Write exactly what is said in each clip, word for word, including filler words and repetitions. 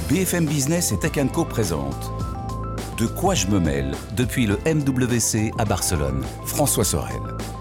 B F M Business et Tech and Co présente De quoi je me mêle depuis le M W C à Barcelone. François Sorel.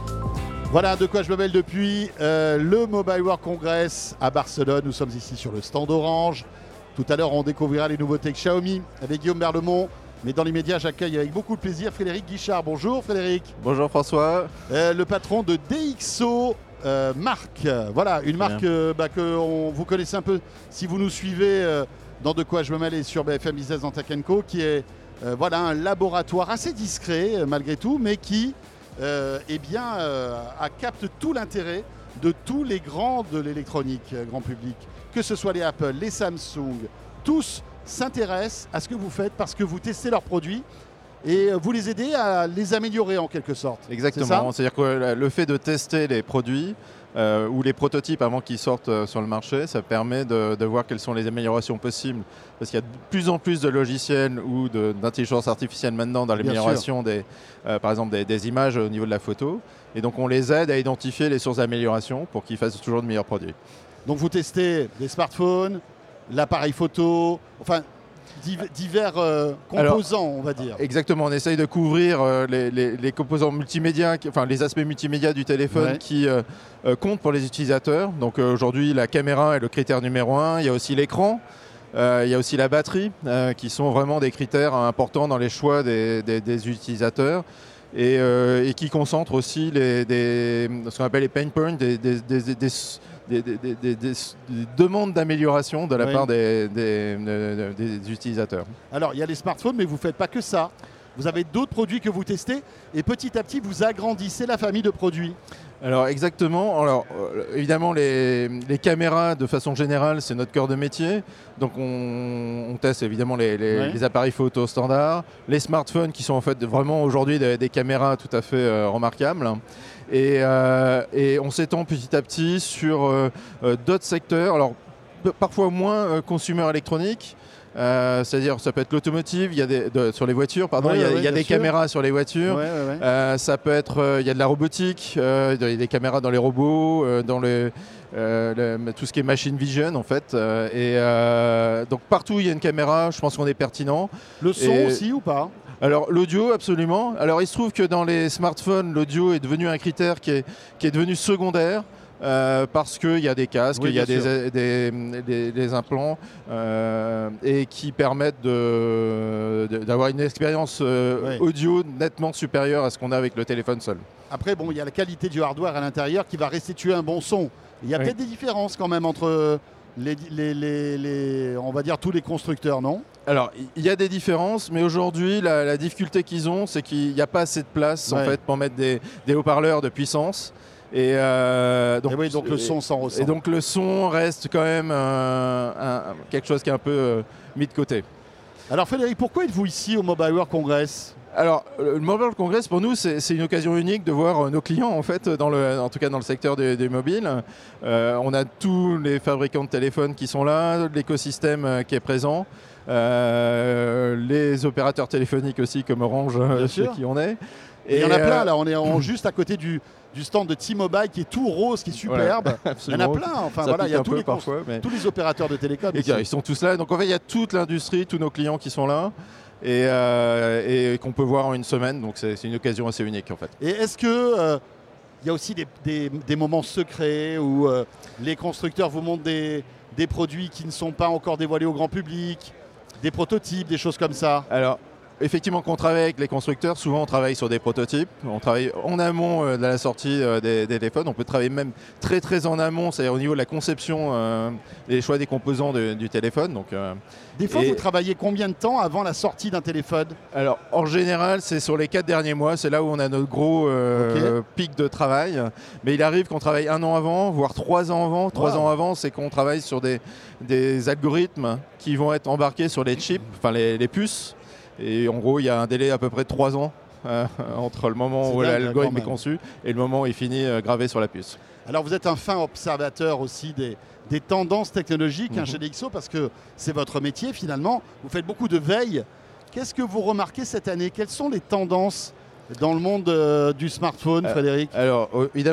Voilà, de quoi je me mêle depuis euh, le Mobile World Congress à Barcelone. Nous sommes ici sur le stand Orange. Tout à l'heure, on découvrira les nouveautés Xiaomi avec Guillaume Berlemont. Mais dans l'immédiat, j'accueille avec beaucoup de plaisir Frédéric Guichard. Bonjour Frédéric. Bonjour François. Euh, le patron de D X O euh, marque. Voilà, une marque euh, bah, que on, vous connaissez un peu si vous nous suivez euh, dans De quoi je me mêle et sur B F M Business dans Tech and Co, qui est euh, voilà, un laboratoire assez discret euh, malgré tout, mais qui euh, eh bien, euh, a, capte tout l'intérêt de tous les grands de l'électronique euh, grand public, que ce soit les Apple, les Samsung, tous s'intéressent à ce que vous faites parce que vous testez leurs produits et vous les aidez à les améliorer en quelque sorte. Exactement, c'est-à-dire que le fait de tester les produits euh, ou les prototypes avant qu'ils sortent euh, sur le marché, ça permet de, de voir quelles sont les améliorations possibles, parce qu'il y a de plus en plus de logiciels ou de, d'intelligence artificielle maintenant dans l'amélioration des, euh, par exemple des, des images au niveau de la photo, et donc on les aide à identifier les sources d'amélioration pour qu'ils fassent toujours de meilleurs produits. Donc vous testez des smartphones, l'appareil photo, enfin divers euh, composants. Alors, on va dire. Exactement, on essaye de couvrir euh, les, les, les composants multimédia, enfin les aspects multimédia du téléphone ouais. qui euh, euh, comptent pour les utilisateurs. Donc euh, aujourd'hui, la caméra est le critère numéro un. Il y a aussi l'écran, euh, il y a aussi la batterie, euh, qui sont vraiment des critères importants dans les choix des, des, des utilisateurs. Et, euh, et qui concentrent aussi les, des, ce qu'on appelle les pain points, des, des, des, des, des Des, des, des, des, des demandes d'amélioration de la oui. part des, des, des, des utilisateurs. Alors, il y a les smartphones, mais vous ne faites pas que ça. Vous avez d'autres produits que vous testez et petit à petit, vous agrandissez la famille de produits. Alors, exactement. Alors, euh, évidemment, les, les caméras, de façon générale, c'est notre cœur de métier. Donc, on, on teste évidemment les, les, ouais. les appareils photo standards, les smartphones qui sont en fait vraiment aujourd'hui des, des caméras tout à fait euh, remarquables. Et, euh, et on s'étend petit à petit sur euh, euh, d'autres secteurs, alors p- parfois moins euh, consumer électronique, euh, c'est-à-dire ça peut être l'automotive, il y a des, de, sur les voitures, pardon, ouais, il y a, ouais, il y a des sûr. caméras sur les voitures, ouais, ouais, ouais. Euh, ça peut être, euh, il y a de la robotique, euh, il y a des caméras dans les robots, euh, dans le, euh, le, tout ce qui est machine vision en fait, euh, et euh, donc partout où il y a une caméra, je pense qu'on est pertinent. Le son et, aussi ou pas ? Alors l'audio, absolument. Alors il se trouve que dans les smartphones, l'audio est devenu un critère qui est, qui est devenu secondaire euh, parce qu'il y a des casques, il oui, y a des, des, des, des implants euh, et qui permettent de, de, d'avoir une expérience euh, oui. audio nettement supérieure à ce qu'on a avec le téléphone seul. Après, bon, il y a la qualité du hardware à l'intérieur qui va restituer un bon son. Il y a oui. peut-être des différences quand même entre les, les, les, les, on va dire tous les constructeurs, non ? Alors, il y a des différences, mais aujourd'hui, la, la difficulté qu'ils ont, c'est qu'il n'y a pas assez de place ouais. en fait, pour mettre des, des haut-parleurs de puissance. Et, euh, donc, et oui, donc le son s'en ressent. Et donc le son reste quand même euh, un, quelque chose qui est un peu euh, mis de côté. Alors Frédéric, pourquoi êtes-vous ici au Mobile World Congress ? Alors, le Mobile World Congress, pour nous, c'est, c'est une occasion unique de voir nos clients, en fait, dans le, en tout cas dans le secteur des, des mobiles. Euh, on a tous les fabricants de téléphones qui sont là, l'écosystème euh, qui est présent, euh, les opérateurs téléphoniques aussi, comme Orange, chez qui on est. Et il y en a plein, là. On est en, juste à côté du, du stand de T-Mobile qui est tout rose, qui est superbe. Voilà, il y en a plein. Enfin, voilà, il y a tous les, parfois, mais... tous les opérateurs de télécom. Et ils sont tous là. Donc, en fait, il y a toute l'industrie, tous nos clients qui sont là. Et, euh, et qu'on peut voir en une semaine, donc c'est, c'est une occasion assez unique en fait. Et est-ce que euh, y a aussi des, des, des moments secrets où euh, les constructeurs vous montrent des, des produits qui ne sont pas encore dévoilés au grand public, des prototypes, des choses comme ça ? Alors, effectivement, quand on travaille avec les constructeurs, souvent on travaille sur des prototypes. On travaille en amont euh, de la sortie euh, des, des téléphones. On peut travailler même très très en amont, c'est-à-dire au niveau de la conception euh, et les choix des composants de, du téléphone. Donc, euh, des fois, et vous travaillez combien de temps avant la sortie d'un téléphone ? Alors, en général, c'est sur les quatre derniers mois. C'est là où on a notre gros euh, okay. pic de travail. Mais il arrive qu'on travaille un an avant, voire trois ans avant. Trois wow. ans avant, c'est qu'on travaille sur des, des algorithmes qui vont être embarqués sur les chips, enfin les, les puces. Et en gros, il y a un délai à peu près de trois ans euh, entre le moment c'est où dingue, l'algorithme est conçu et le moment où il finit euh, gravé sur la puce. Alors, vous êtes un fin observateur aussi des, des tendances technologiques mm-hmm. hein, chez D X O parce que c'est votre métier finalement. Vous faites beaucoup de veille. Qu'est-ce que vous remarquez cette année ? Quelles sont les tendances dans le monde euh, du smartphone, euh, Frédéric ? Alors, euh, évidemment,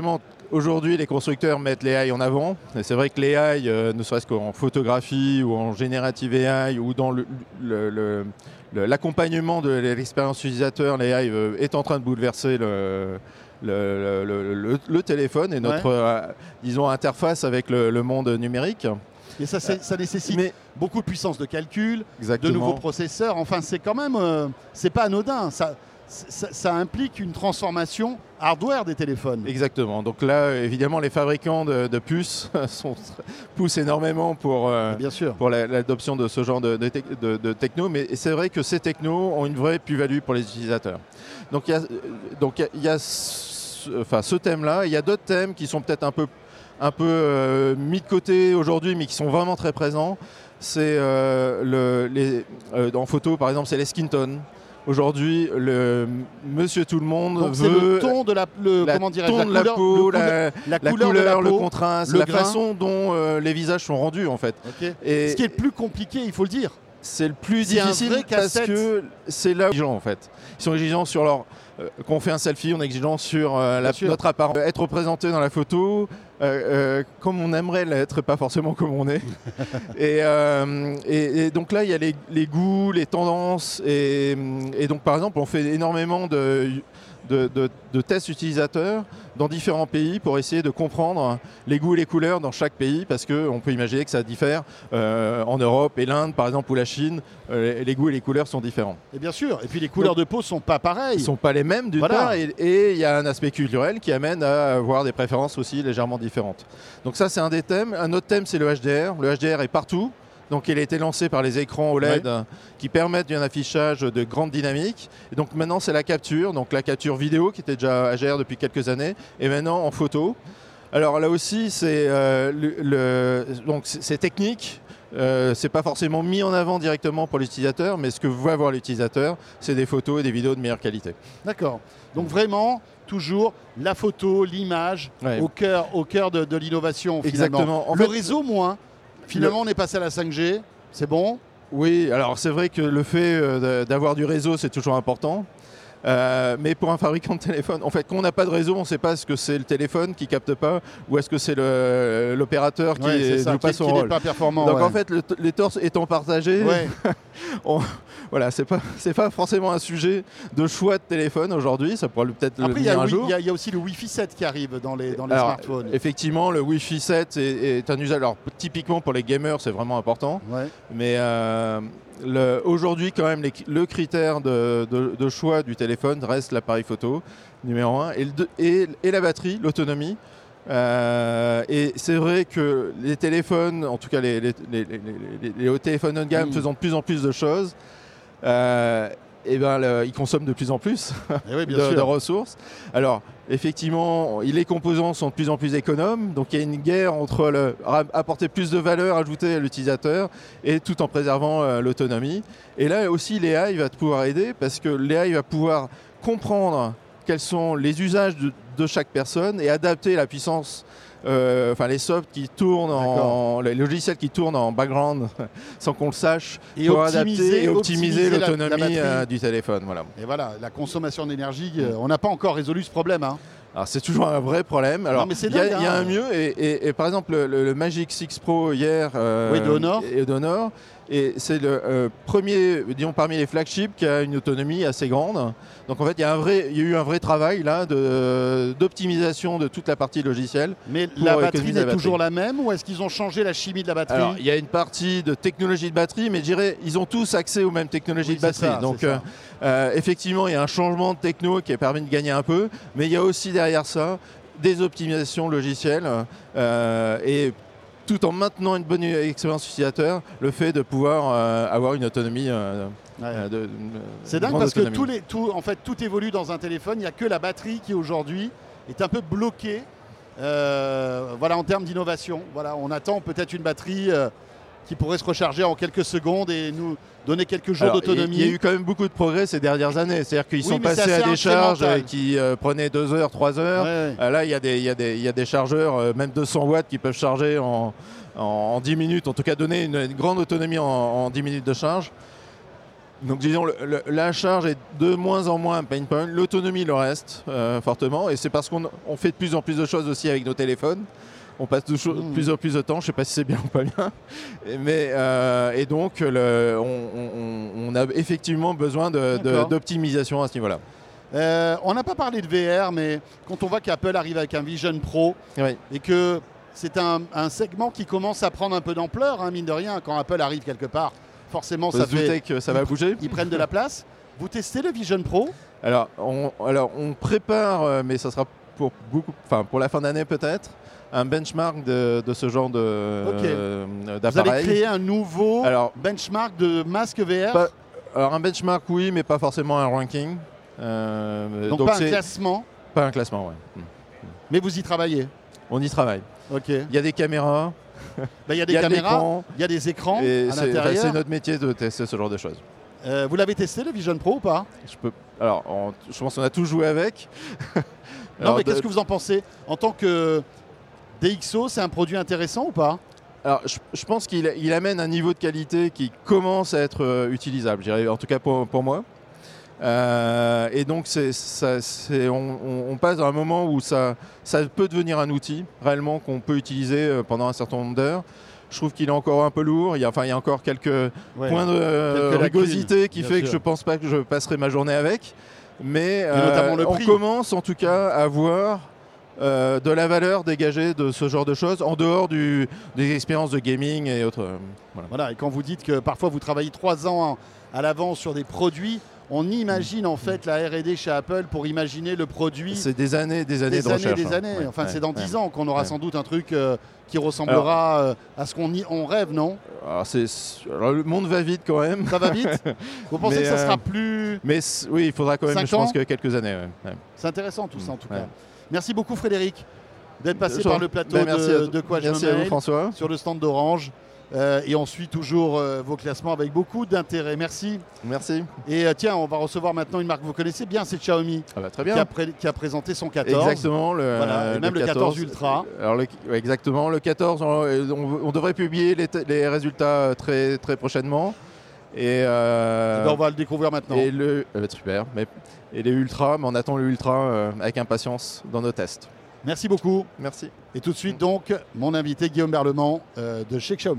aujourd'hui, les constructeurs mettent l'A I en avant. Et c'est vrai que l'A I, euh, ne serait-ce qu'en photographie ou en générative A I ou dans le, le, le, le, l'accompagnement de l'expérience utilisateur, l'A I euh, est en train de bouleverser le, le, le, le, le téléphone et notre, ouais. euh, disons, interface avec le, le monde numérique. Et ça, ça nécessite Mais, beaucoup de puissance de calcul, exactement. de nouveaux processeurs. Enfin, c'est quand même, euh, c'est pas anodin. Ça, ça, ça implique une transformation hardware des téléphones. Exactement. Donc là, évidemment, les fabricants de, de puces sont, poussent énormément pour, euh, Bien sûr. pour la, l'adoption de ce genre de, de, de, de techno. Mais c'est vrai que ces technos ont une vraie plus-value pour les utilisateurs. Donc il y a, donc, il y a ce, enfin, ce thème-là. Il y a d'autres thèmes qui sont peut-être un peu un peu euh, mis de côté aujourd'hui, mais qui sont vraiment très présents. C'est euh, le, les, euh, en photo, par exemple, c'est les skin tones. Aujourd'hui, le monsieur tout le monde Donc veut c'est le ton de la, le, la comment ton la de la couleur, peau, le, la, la, la couleur, couleur, de la le peau, contraste, le la grain. façon dont euh, les visages sont rendus, en fait. Okay. Et ce qui est le plus compliqué, il faut le dire. C'est le plus c'est difficile parce que c'est là où ils sont exigeants, en fait. Ils sont exigeants sur leur... Euh, quand on fait un selfie, on est exigeant sur euh, la, notre apparence. Être représenté dans la photo euh, euh, comme on aimerait l'être, pas forcément comme on est. et, euh, et, et donc là, il y a les, les goûts, les tendances. Et, et donc, par exemple, on fait énormément de... De, de, de tests utilisateurs dans différents pays pour essayer de comprendre les goûts et les couleurs dans chaque pays, parce qu'on peut imaginer que ça diffère euh, en Europe et l'Inde par exemple ou la Chine, euh, les goûts et les couleurs sont différents. Et bien sûr, et puis les couleurs Donc, de peau ne sont pas pareilles. Ils ne sont pas les mêmes d'une voilà. part, et il y a un aspect culturel qui amène à avoir des préférences aussi légèrement différentes. Donc ça c'est un des thèmes. Un autre thème c'est le H D R. Le H D R est partout. Donc il a été lancé par les écrans O L E D ouais. qui permettent un affichage de grande dynamique. Et donc maintenant c'est la capture, donc la capture vidéo qui était déjà H D R depuis quelques années, et maintenant en photo. Alors là aussi c'est euh, le, le, donc c'est technique. Euh, c'est pas forcément mis en avant directement pour l'utilisateur, mais ce que va voir l'utilisateur, c'est des photos et des vidéos de meilleure qualité. D'accord. Donc vraiment, toujours la photo, l'image ouais. au cœur, au cœur de, de l'innovation. Finalement. Exactement. En le fait, réseau moins. Finalement, le... on est passé à la cinq G, c'est bon ? Oui, alors c'est vrai que le fait d'avoir du réseau, c'est toujours important. Euh, mais pour un fabricant de téléphone, en fait, quand on n'a pas de réseau, on ne sait pas est-ce que c'est le téléphone qui capte pas ou est-ce que c'est l'opérateur qui ouais, ne joue pas son rôle. Pas performant, Donc ouais. en fait, le, les torses étant partagés, ouais. on, voilà, c'est pas c'est pas forcément un sujet de choix de téléphone aujourd'hui. Ça pourrait peut-être le devenir un jour. Il y, y a aussi le Wi-Fi sept qui arrive dans les dans les alors, smartphones. Effectivement, le Wi-Fi sept est, est un usage. Alors typiquement pour les gamers, c'est vraiment important. Ouais. Mais euh, aujourd'hui, quand même, les, le critère de, de, de choix du téléphone reste l'appareil photo, numéro un, et, le, et, et la batterie, l'autonomie. Euh, et c'est vrai que les téléphones, en tout cas les, les, les, les, les, les hauts téléphones haut de gamme, mmh. faisant de plus en plus de choses, euh, et ben, le, ils consomment de plus en plus oui, bien de, sûr. de ressources. Alors, effectivement, les composants sont de plus en plus économes, donc il y a une guerre entre le, apporter plus de valeur ajoutée à l'utilisateur et tout en préservant euh, l'autonomie. Et là aussi, l'A I va pouvoir aider parce que l'A I va pouvoir comprendre quels sont les usages de, de chaque personne et adapter la puissance. Euh, enfin les softs qui tournent, en, les logiciels qui tournent en background sans qu'on le sache, et pour optimiser, adapter et optimiser, optimiser l'autonomie euh, du téléphone. Voilà. Et voilà, la consommation d'énergie, euh, on n'a pas encore résolu ce problème. Hein. Alors c'est toujours un vrai problème. Alors il y, hein. y a un mieux et, et, et par exemple le, le, le Magic six Pro hier euh, oui, de Honor. Et d'Honor. Et c'est le euh, premier, disons parmi les flagships, qui a une autonomie assez grande. Donc en fait, il y a un vrai, il y a eu un vrai travail là de, d'optimisation de toute la partie logicielle. Mais la batterie n'est toujours la même ou est-ce qu'ils ont changé la chimie de la batterie ? Alors, il y a une partie de technologie de batterie, mais je dirais ils ont tous accès aux mêmes technologies oui, de batterie. Ça, Donc euh, euh, effectivement, il y a un changement de techno qui a permis de gagner un peu, mais il y a aussi derrière ça des optimisations logicielles euh, et tout en maintenant une bonne expérience utilisateur, le fait de pouvoir euh, avoir une autonomie. Euh, ouais. euh, de, de, C'est dingue parce autonomie. que tous les, tout, en fait, tout évolue dans un téléphone. Il n'y a que la batterie qui aujourd'hui est un peu bloquée euh, voilà, en termes d'innovation. Voilà, on attend peut-être une batterie euh, qui pourrait se recharger en quelques secondes et nous donner quelques jours d'autonomie. Il y a eu quand même beaucoup de progrès ces dernières années. C'est-à-dire qu'ils oui, sont passés à des charges qui euh, prenaient deux heures, trois heures. Ouais, ouais. Euh, là, il y, y, y, y a des chargeurs, euh, même deux cents watts, qui peuvent charger en, en, en dix minutes. En tout cas, donner une, une grande autonomie en, en dix minutes de charge. Donc disons, le, le, la charge est de moins en moins un pain point, l'autonomie le reste euh, fortement, et c'est parce qu'on on fait de plus en plus de choses aussi avec nos téléphones. On passe de mmh. plus en plus de temps, je ne sais pas si c'est bien ou pas bien, mais, euh, et donc le, on, on, on a effectivement besoin de, de, d'optimisation à ce niveau-là. Euh, on n'a pas parlé de V R, mais quand on voit qu'Apple arrive avec un Vision Pro, oui. et que c'est un, un segment qui commence à prendre un peu d'ampleur, hein, mine de rien, quand Apple arrive quelque part, forcément ça fait que ça va ils, bouger. Ils prennent de la place. Vous testez le Vision Pro ? Alors on, alors, on prépare, mais ça sera pour, beaucoup, enfin, pour la fin d'année peut-être, un benchmark de, de ce genre de, okay. euh, d'appareil. Vous allez créer un nouveau alors, benchmark de masque V R ? pas, Alors un benchmark oui, mais pas forcément un ranking. Euh, donc, donc pas un classement ? Pas un classement, oui. Mais vous y travaillez ? On y travaille. Ok. Il y a des caméras. Ben, il y a des caméras, il y a des écrans et à c'est, l'intérieur. Enfin, c'est notre métier de tester ce genre de choses. Euh, vous l'avez testé le Vision Pro ou pas ? Je peux. Alors, on, je pense qu'on a tous joué avec. non, mais de... qu'est-ce que vous en pensez ? En tant que D X O, c'est un produit intéressant ou pas ? Alors, je, je pense qu'il il amène un niveau de qualité qui commence à être euh, utilisable, je dirais, en tout cas pour, pour moi. Euh, et donc, c'est, ça, c'est, on, on, on passe dans un moment où ça, ça peut devenir un outil réellement qu'on peut utiliser pendant un certain nombre d'heures. Je trouve qu'il est encore un peu lourd. Il y a, enfin, il y a encore quelques ouais, points de euh, rugosité qui fait sûr. que je ne pense pas que je passerai ma journée avec. Mais euh, on commence en tout cas à voir euh, de la valeur dégagée de ce genre de choses en dehors du, des expériences de gaming et autres. Euh, voilà. voilà. Et quand vous dites que parfois vous travaillez trois ans à l'avance sur des produits, on imagine en fait la R et D chez Apple pour imaginer le produit. C'est des années, des années des de années, recherche. Des années, ouais, enfin ouais, c'est dans dix ouais, ans qu'on aura ouais. sans doute un truc euh, qui ressemblera alors, euh, à ce qu'on y, on rêve, non ? alors c'est, alors le monde va vite quand même. Ça va vite ? Vous pensez mais, que ça euh, sera plus... Mais oui, il faudra quand même, je pense, que quelques années. Ouais. Ouais. C'est intéressant tout ça en tout ouais. cas. Merci beaucoup Frédéric d'être passé je par le plateau ben, de, de Quoi Je Merci me à mêle, vous François. Sur le stand d'Orange. Euh, et on suit toujours euh, vos classements avec beaucoup d'intérêt. Merci. Merci. Et euh, tiens, on va recevoir maintenant une marque que vous connaissez bien, c'est Xiaomi. Ah bah, très bien. Qui a, pré- qui a présenté son quatorze. Exactement. Le, voilà, et même le quatorze, le quatorze Ultra. Alors le, exactement. Le quatorze, on, on devrait publier les, t- les résultats très, très prochainement. Et, euh, et ben on va le découvrir maintenant. Et le, euh, super. Mais, et les Ultra, mais on attend le Ultra euh, avec impatience dans nos tests. Merci beaucoup. Merci. Et tout de suite donc, mon invité Guillaume Berlemont euh, de chez Xiaomi.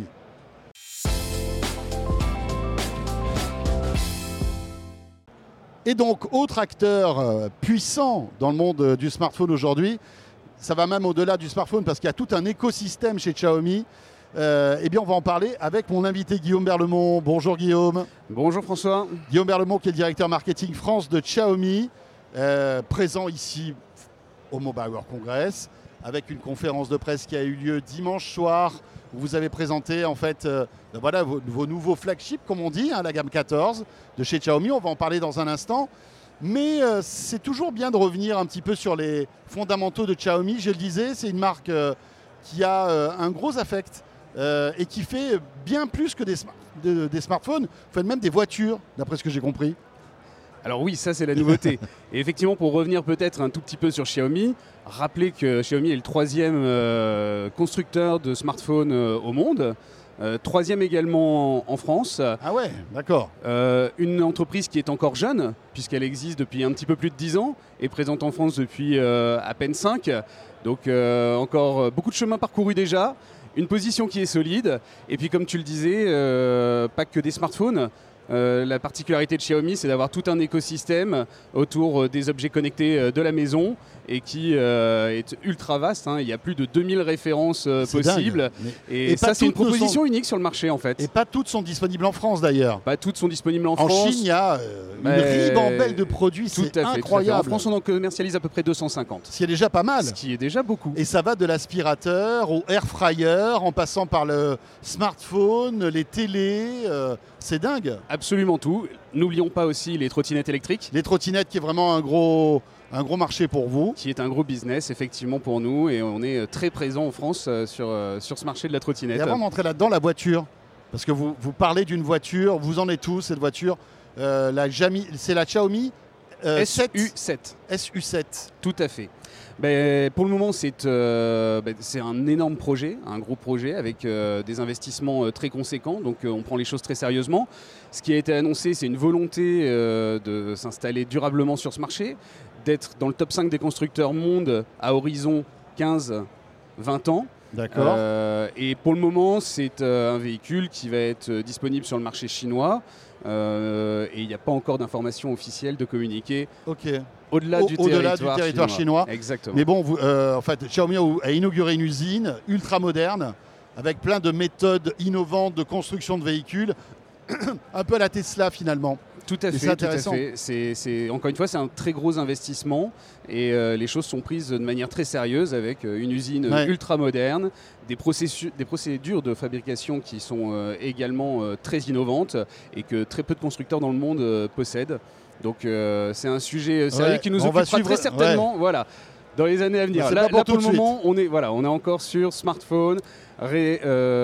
Et donc, autre acteur euh, puissant dans le monde euh, du smartphone aujourd'hui, ça va même au-delà du smartphone parce qu'il y a tout un écosystème chez Xiaomi. Euh, eh bien, on va en parler avec mon invité Guillaume Berlemont. Bonjour Guillaume. Bonjour François. Guillaume Berlemont qui est le directeur marketing France de Xiaomi, euh, présent ici au Mobile World Congress, avec une conférence de presse qui a eu lieu dimanche soir, où vous avez présenté en fait euh, voilà, vos, vos nouveaux flagships, comme on dit, hein, la gamme quatorze de chez Xiaomi. On va en parler dans un instant. Mais euh, c'est toujours bien de revenir un petit peu sur les fondamentaux de Xiaomi. Je le disais, c'est une marque euh, qui a euh, un gros affect euh, et qui fait bien plus que des, sm- de, des smartphones. Vous faites même des voitures, d'après ce que j'ai compris. Alors oui, ça c'est la nouveauté. Et effectivement, pour revenir peut-être un tout petit peu sur Xiaomi, rappelez que Xiaomi est le troisième euh, constructeur de smartphones euh, au monde. Euh, troisième également en, en France. Ah ouais, d'accord. Euh, une entreprise qui est encore jeune, puisqu'elle existe depuis un petit peu plus de dix ans, et présente en France depuis euh, à peine cinq. Donc euh, encore beaucoup de chemin parcouru déjà, une position qui est solide. Et puis comme tu le disais, euh, pas que des smartphones. Euh, la particularité de Xiaomi, c'est d'avoir tout un écosystème autour euh, des objets connectés euh, de la maison et qui euh, est ultra vaste. Hein. Il y a plus de deux mille références euh, possibles. Et, et ça, c'est une proposition sont... unique sur le marché en fait. Et pas toutes sont disponibles en France d'ailleurs. Pas toutes sont disponibles en, en France. En Chine, il y a euh, une ribambelle de produits, tout c'est à fait, incroyable. En France, on en commercialise à peu près deux cent cinquante. Ce qui est déjà pas mal. Ce qui est déjà beaucoup. Et ça va de l'aspirateur au air fryer, en passant par le smartphone, les télés. Euh, c'est dingue. Absolument tout. N'oublions pas aussi les trottinettes électriques. Les trottinettes qui est vraiment un gros, un gros marché pour vous. Qui est un gros business effectivement pour nous et on est très présent en France sur, sur ce marché de la trottinette. Et avant d'entrer là-dedans, la voiture, parce que vous, vous parlez d'une voiture, vous en êtes tous, cette voiture, euh, la Jami, c'est la Xiaomi euh, S U sept. S U sept. Tout à fait. Ben, pour le moment, c'est euh, ben, c'est un énorme projet, un gros projet avec euh, des investissements euh, très conséquents. Donc, euh, on prend les choses très sérieusement. Ce qui a été annoncé, c'est une volonté euh, de s'installer durablement sur ce marché, d'être dans le top cinq des constructeurs monde à horizon quinze vingt ans. D'accord. Euh, et pour le moment, c'est euh, un véhicule qui va être euh, disponible sur le marché chinois. Euh, et il n'y a pas encore d'informations officielles de communiquer Ok. au-delà Au- du, au-delà territoire du territoire chinois. Exactement. Mais bon, vous, euh, en fait, Xiaomi a inauguré une usine ultra moderne avec plein de méthodes innovantes de construction de véhicules, un peu à la Tesla finalement. Tout à Et c'est fait, tout à intéressant. fait. C'est, c'est, encore une fois, c'est un très gros investissement et euh, les choses sont prises de manière très sérieuse avec euh, une usine Ouais. ultra moderne, des, processus, des procédures de fabrication qui sont euh, également euh, très innovantes et que très peu de constructeurs dans le monde euh, possèdent. Donc euh, c'est un sujet sérieux Ouais, qui nous on va occupera suivre- très certainement. Voilà. Dans les années à venir. Mais c'est Là, pas pour là, tout pour de le suite. moment, on est, voilà, on est encore sur smartphone, ré,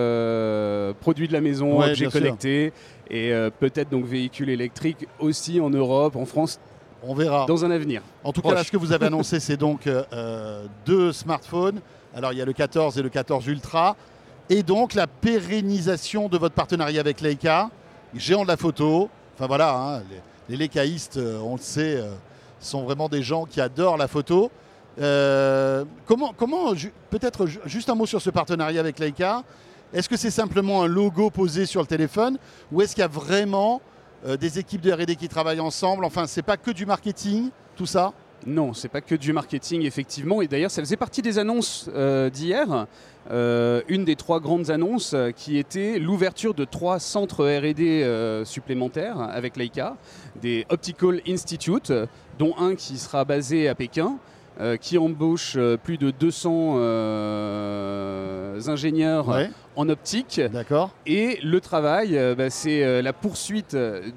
euh, produits de la maison, Ouais, objets bien sûr. connectés et euh, peut-être donc véhicules électriques aussi en Europe, en France, On verra. dans un avenir. En tout proche. cas, là, ce que vous avez annoncé, c'est donc euh, deux smartphones. Alors, il y a le quatorze et le quatorze Ultra. Et donc, la pérennisation de votre partenariat avec Leica, géant de la photo. Enfin, voilà, hein, les, les Leicaïstes, euh, on le sait, euh, sont vraiment des gens qui adorent la photo. Euh, comment, comment ju- peut-être ju- juste un mot sur ce partenariat avec Leica. Est-ce que c'est simplement un logo posé sur le téléphone ou est-ce qu'il y a vraiment euh, des équipes de R et D qui travaillent ensemble? Enfin, c'est pas que du marketing, tout ça? Non, c'est pas que du marketing, effectivement. Et d'ailleurs, ça faisait partie des annonces euh, d'hier. Euh, une des trois grandes annonces euh, qui était l'ouverture de trois centres R et D euh, supplémentaires avec Leica, des Optical Institute, euh, dont un qui sera basé à Pékin, euh, qui embauche euh, plus de deux cents euh, ingénieurs Ouais, en optique. d'accord. Et le travail, euh, bah, c'est euh, la poursuite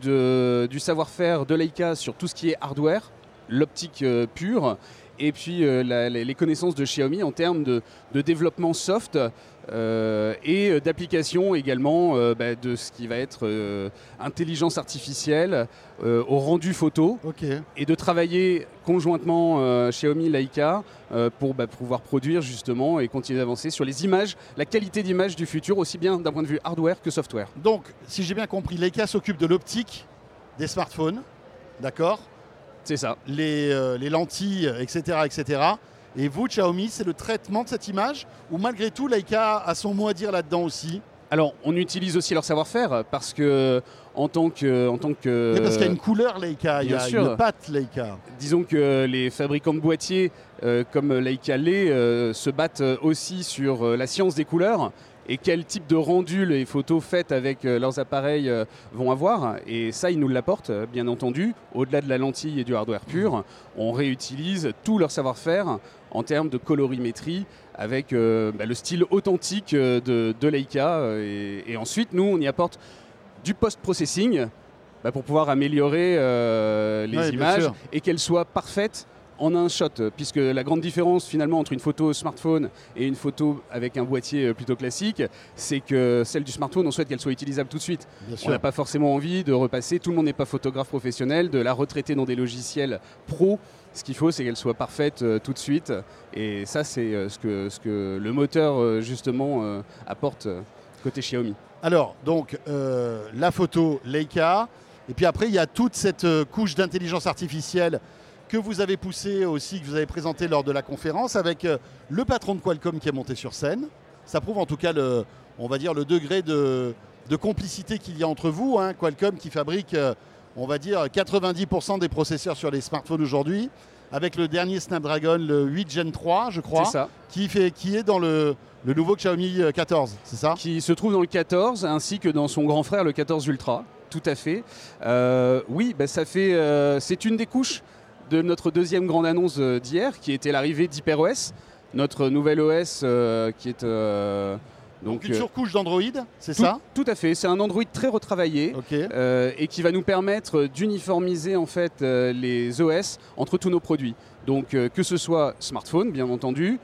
de- du savoir-faire de Leica sur tout ce qui est hardware, l'optique euh, pure, et puis euh, la- les les connaissances de Xiaomi en termes de, de développement soft euh, et euh, d'application également euh, bah, de ce qui va être euh, intelligence artificielle euh, au rendu photo, Ok. et de travailler conjointement euh, Xiaomi, Leica euh, pour bah, pouvoir produire justement et continuer d'avancer sur les images, la qualité d'image du futur, aussi bien d'un point de vue hardware que software. Donc, si j'ai bien compris, Leica s'occupe de l'optique des smartphones, d'accord, C'est ça. les, euh, les lentilles, et cetera, et cetera. Et vous, Xiaomi, c'est le traitement de cette image ou malgré tout, Leica a son mot à dire là-dedans aussi? Alors, on utilise aussi leur savoir-faire parce que en tant que, en tant que Mais parce qu'il y a une couleur Leica, il y bien a sûr. une patte Leica. disons que les fabricants de boîtiers euh, comme Leica l'est euh, se battent aussi sur euh, la science des couleurs et quel type de rendu les photos faites avec euh, leurs appareils euh, vont avoir. Et ça, ils nous l'apportent, euh, bien entendu. Au-delà de la lentille et du hardware pur, on réutilise tout leur savoir-faire en termes de colorimétrie avec euh, bah, le style authentique euh, de, de Leica. euh, Et, et ensuite, nous, on y apporte du post-processing bah, pour pouvoir améliorer euh, les Ouais, bien images sûr. et qu'elles soient parfaites en un shot, puisque la grande différence finalement entre une photo smartphone et une photo avec un boîtier euh, plutôt classique, c'est que celle du smartphone, on souhaite qu'elle soit utilisable tout de suite. Bien On sûr. n'a pas forcément envie de repasser, tout le monde n'est pas photographe professionnel, de la retraiter dans des logiciels pro. Ce qu'il faut, c'est qu'elle soit parfaite euh, tout de suite. Et ça, c'est euh, ce, que, ce que le moteur, euh, justement, euh, apporte euh, côté Xiaomi. Alors, donc, euh, la photo Leica, et puis après, il y a toute cette euh, couche d'intelligence artificielle que vous avez poussée aussi, que vous avez présentée lors de la conférence, avec euh, le patron de Qualcomm qui est monté sur scène. Ça prouve en tout cas, le, on va dire, le degré de, de complicité qu'il y a entre vous. Hein. Qualcomm qui fabrique, euh, on va dire, quatre-vingt-dix pour cent des processeurs sur les smartphones aujourd'hui, avec le dernier Snapdragon, le huit Gen trois, je crois, C'est ça. qui, fait, qui est dans le, le nouveau Xiaomi quatorze, c'est ça? Qui se trouve dans le quatorze, ainsi que dans son grand frère, le quatorze Ultra. Tout à fait. Euh, oui, bah, ça fait, euh, c'est une des couches de notre deuxième grande annonce euh, d'hier, qui était l'arrivée d'HyperOS, notre nouvel O S euh, qui est... euh, Donc, donc, une euh, surcouche d'Android, c'est tout, ça? tout à fait. C'est un Android très retravaillé. Ok. Euh, et qui va nous permettre d'uniformiser en fait euh, les O S entre tous nos produits. Donc euh, que ce soit smartphone bien entendu,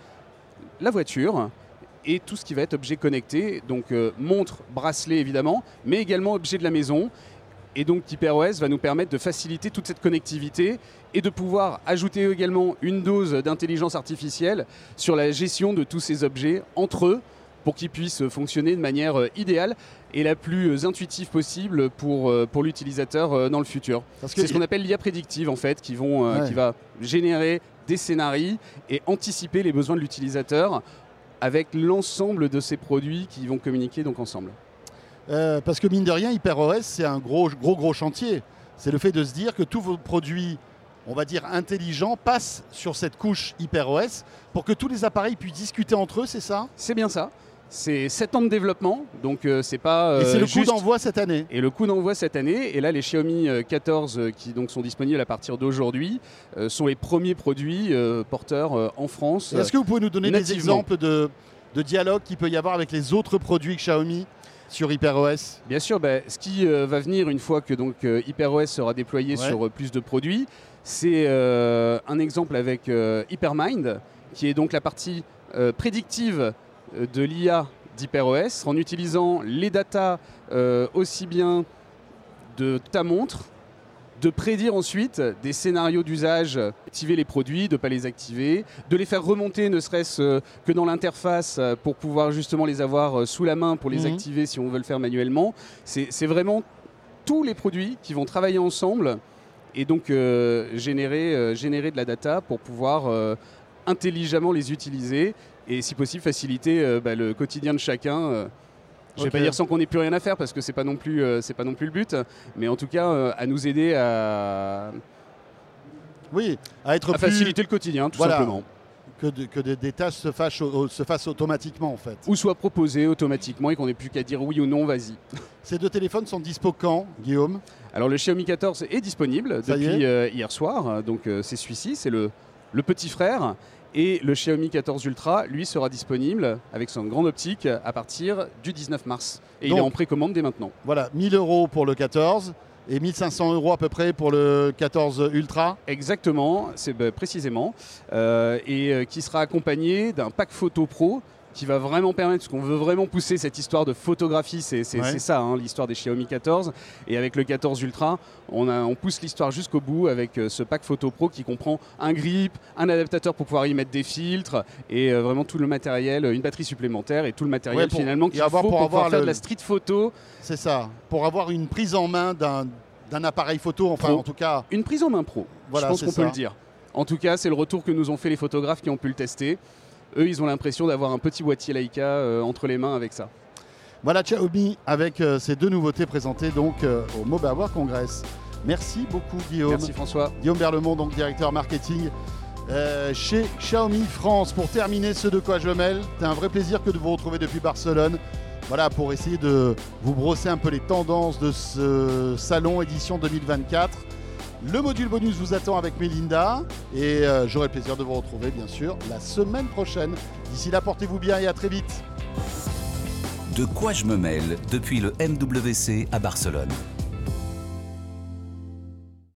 la voiture et tout ce qui va être objet connecté, donc euh, montre, bracelet évidemment, mais également objet de la maison. Et donc HyperOS va nous permettre de faciliter toute cette connectivité et de pouvoir ajouter également une dose d'intelligence artificielle sur la gestion de tous ces objets entre eux pour qu'ils puissent fonctionner de manière idéale et la plus intuitive possible pour, pour l'utilisateur dans le futur. C'est ce qu'on appelle l'I A prédictive en fait, qui, vont, ouais. qui va générer des scénarios et anticiper les besoins de l'utilisateur avec l'ensemble de ces produits qui vont communiquer donc ensemble. Euh, parce que mine de rien, HyperOS, c'est un gros, gros, gros chantier. C'est le fait de se dire que tous vos produits, on va dire intelligents, passent sur cette couche HyperOS pour que tous les appareils puissent discuter entre eux, c'est ça ? C'est bien ça. C'est sept ans de développement, donc euh, c'est pas euh, Et c'est le juste... coup d'envoi cette année. Et le coup d'envoi cette année, et là les Xiaomi quatorze euh, qui donc sont disponibles à partir d'aujourd'hui euh, sont les premiers produits euh, porteurs euh, en France. Est-ce que vous pouvez nous donner nativement. des exemples de, de dialogue qu'il peut y avoir avec les autres produits Xiaomi sur HyperOS ? Bien sûr, bah, ce qui euh, va venir une fois que donc, euh, HyperOS sera déployé ouais. sur euh, plus de produits, c'est euh, un exemple avec euh, HyperMind, qui est donc la partie euh, prédictive de l'I A d'HyperOS en utilisant les datas euh, aussi bien de ta montre, de prédire ensuite des scénarios d'usage, activer les produits, de ne pas les activer, de les faire remonter ne serait-ce que dans l'interface pour pouvoir justement les avoir sous la main pour les mmh. activer si on veut le faire manuellement. C'est, c'est vraiment tous les produits qui vont travailler ensemble et donc euh, générer, euh, générer de la data pour pouvoir euh, intelligemment les utiliser et si possible faciliter euh, bah, le quotidien de chacun. Euh, je ne okay. vais pas dire sans qu'on n'ait plus rien à faire parce que c'est pas non plus euh, c'est pas non plus le but, mais en tout cas euh, à nous aider à oui à être à plus... faciliter le quotidien tout voilà. simplement. Que, de, que de, des tâches se fassent, se fassent automatiquement en fait. Ou soient proposées automatiquement et qu'on n'ait plus qu'à dire oui ou non, vas-y. Ces deux téléphones sont dispo quand, Guillaume ? Alors le Xiaomi quatorze est disponible Ça depuis est euh, hier soir, donc euh, c'est celui-ci, c'est le, le petit frère. Et le Xiaomi quatorze Ultra, lui, sera disponible avec son grande optique à partir du dix-neuf mars. Et donc, il est en précommande dès maintenant. Voilà, mille euros pour le quatorze et mille cinq cents euros à peu près pour le quatorze Ultra. Exactement, c'est bah, précisément. Euh, et euh, qui sera accompagné d'un pack photo pro qui va vraiment permettre, parce qu'on veut vraiment pousser cette histoire de photographie, c'est, c'est, ouais. c'est ça hein, l'histoire des Xiaomi quatorze. Et avec le quatorze Ultra, on, a, on pousse l'histoire jusqu'au bout avec euh, ce pack photo pro qui comprend un grip, un adaptateur pour pouvoir y mettre des filtres et euh, vraiment tout le matériel, une batterie supplémentaire et tout le matériel ouais, pour, finalement qu'il faut pour, pour pouvoir faire le... de la street photo. C'est ça, pour avoir une prise en main d'un, d'un appareil photo, enfin pro. En tout cas... Une prise en main pro, voilà, je pense qu'on ça. peut le dire. En tout cas, c'est le retour que nous ont fait les photographes qui ont pu le tester. Eux, ils ont l'impression d'avoir un petit boîtier Leica euh, entre les mains avec ça. Voilà Xiaomi avec euh, ces deux nouveautés présentées donc euh, au Mobile World Congress. Merci beaucoup Guillaume. Merci François. Guillaume Berlemont, donc directeur marketing euh, chez Xiaomi France. Pour terminer ce De quoi je me mêle, c'est un vrai plaisir que de vous retrouver depuis Barcelone. Voilà, pour essayer de vous brosser un peu les tendances de ce salon édition deux mille vingt-quatre. Le module bonus vous attend avec Mélinda et euh, j'aurai le plaisir de vous retrouver bien sûr la semaine prochaine. D'ici là, portez-vous bien et à très vite. De quoi je me mêle depuis le M W C à Barcelone.